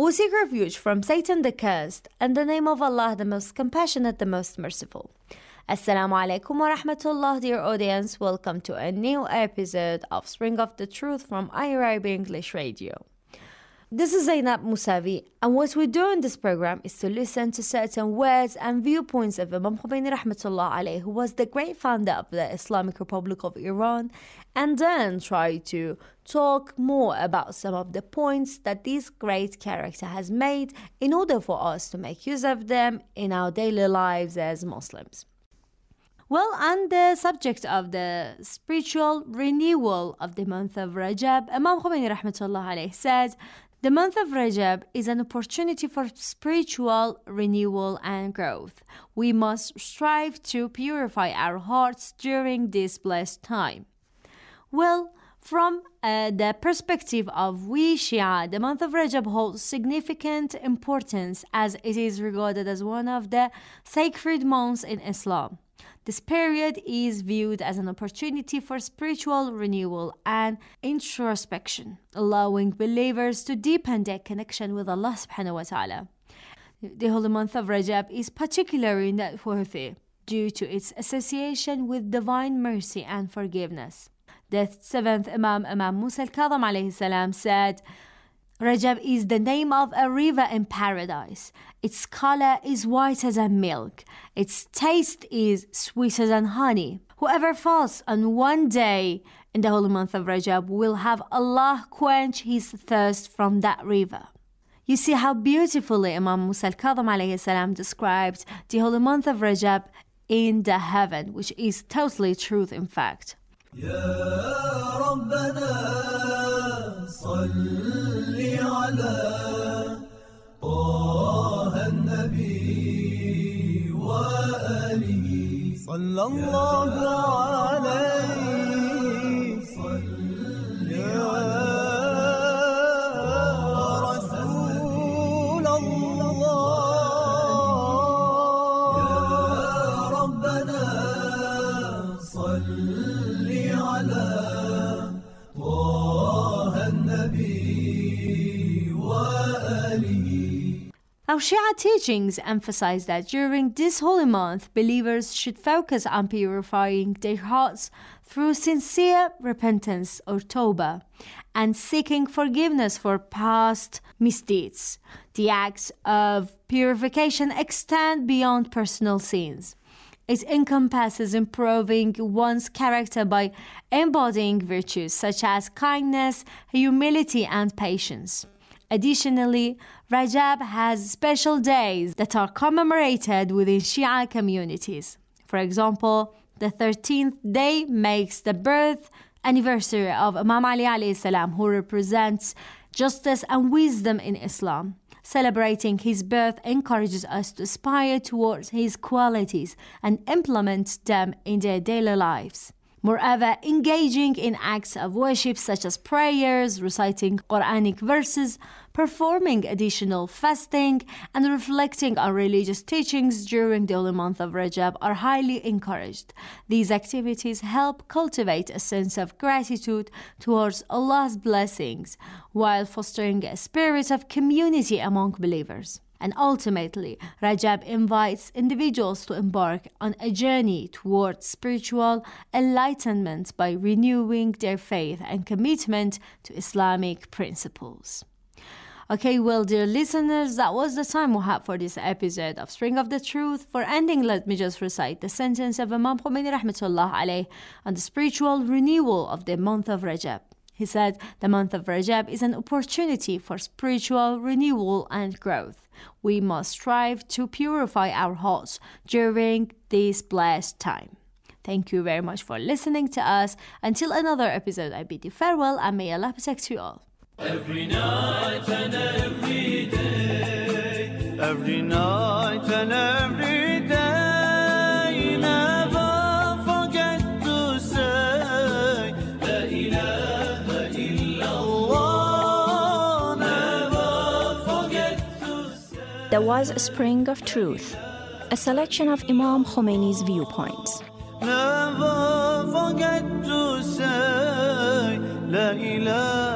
We seek refuge from Satan the cursed, and the name of Allah the most compassionate, the most merciful. Assalamu alaikum wa rahmatullah, dear audience. Welcome to a new episode of Spring of the Truth from IRIB English Radio. This is Zainab Musavi, and what we do in this program is to listen to certain words and viewpoints of Imam Khomeini rahmatullah alayhi, who was the great founder of the Islamic Republic of Iran, and then try to talk more about some of the points that this great character has made in order for us to make use of them in our daily lives as Muslims. Well, on the subject of the spiritual renewal of the month of Rajab, Imam Khomeini rahmatullah alayhi said, the month of Rajab is an opportunity for spiritual renewal and growth. We must strive to purify our hearts during this blessed time. Well, from the perspective of we Shia, the month of Rajab holds significant importance as it is regarded as one of the sacred months in Islam. This period is viewed as an opportunity for spiritual renewal and introspection, allowing believers to deepen their connection with Allah subhanahu wa ta'ala. The holy month of Rajab is particularly noteworthy due to its association with divine mercy and forgiveness. The seventh Imam Musa al-Kadhim alayhi salam said, Rajab is the name of a river in paradise. Its color is whiter than milk. Its taste is sweeter than honey. Whoever fasts on one day in the holy month of Rajab will have Allah quench his thirst from that river. You see how beautifully Imam Musa al-Kadhim alayhi salam described the holy month of Rajab in the heaven, which is totally truth in fact. يا ربنا صل على طه النبي وآله صلى الله عليه صل يا رسول الله يا ربنا صل على طه النبي وآله. Our Shia teachings emphasize that during this holy month, believers should focus on purifying their hearts through sincere repentance or tawbah and seeking forgiveness for past misdeeds. The acts of purification extend beyond personal sins. It encompasses improving one's character by embodying virtues such as kindness, humility, and patience. Additionally, Rajab has special days that are commemorated within Shia communities. For example, the 13th day makes the birth anniversary of Imam Ali alayhi salam, who represents justice and wisdom in Islam. Celebrating his birth encourages us to aspire towards his qualities and implement them in their daily lives. Moreover, engaging in acts of worship such as prayers, reciting Quranic verses, performing additional fasting, and reflecting on religious teachings during the holy month of Rajab are highly encouraged. These activities help cultivate a sense of gratitude towards Allah's blessings, while fostering a spirit of community among believers. And ultimately, Rajab invites individuals to embark on a journey towards spiritual enlightenment by renewing their faith and commitment to Islamic principles. Okay, well, dear listeners, that was the time we had for this episode of Spring of the Truth. For ending, let me just recite the sentence of Imam Khomeini rahmatullah alayhi on the spiritual renewal of the month of Rajab. He said, the month of Rajab is an opportunity for spiritual renewal and growth. We must strive to purify our hearts during this blessed time. Thank you very much for listening to us. Until another episode, I bid you farewell and may Allah protect you all. Every night and every day, every night and every day, never forget to say La ilaha illallah. Never forget to say. There was a Spring of Truth, a selection of Imam Khomeini's viewpoints. Never forget to say La ilaha